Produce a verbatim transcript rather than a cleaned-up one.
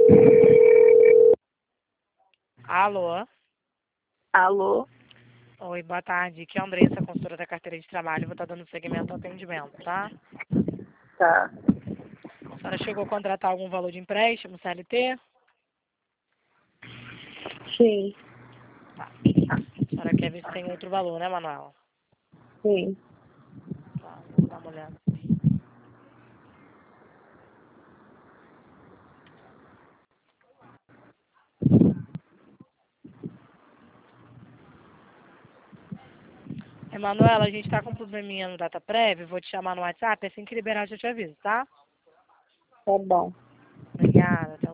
Alô? Alô? Oi, boa tarde. Aqui é a Andressa, consultora da carteira de trabalho. Vou estar dando seguimento ao atendimento, tá? Tá. A senhora chegou a contratar algum valor de empréstimo, C L T? Sim. Tá. A senhora quer ver se tem outro valor, né, Manuela? Sim. Tá, vou dar uma olhada. Emanuela, a gente tá com um probleminha no data prévio. Vou te chamar no WhatsApp. Assim que liberar, eu já te aviso, tá? Tá bom. Obrigada. Até